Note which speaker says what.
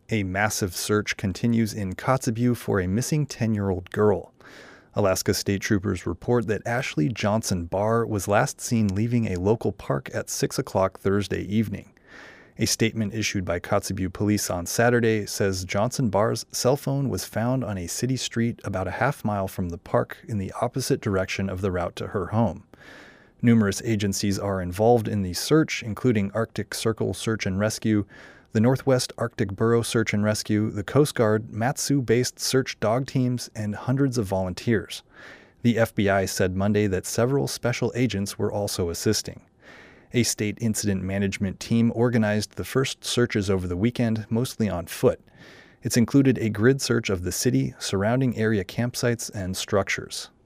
Speaker 1: A massive search continues in Kotzebue for a missing 10-year-old girl. Alaska State Troopers report that Ashley Johnson Barr was last seen leaving a local park at 6 o'clock Thursday evening. A statement issued by Kotzebue police on Saturday says Johnson Barr's cell phone was found on a city street about a half-mile from the park in the opposite direction of the route to her home. Numerous agencies are involved in the search, including Arctic Circle Search and Rescue, the Northwest Arctic Burrow Search and Rescue, the Coast Guard, Matsu-based search dog teams, and hundreds of volunteers. The FBI said Monday that several special agents were also assisting. A state incident management team organized the first searches over the weekend, mostly on foot. It's included a grid search of the city, surrounding area campsites, and structures.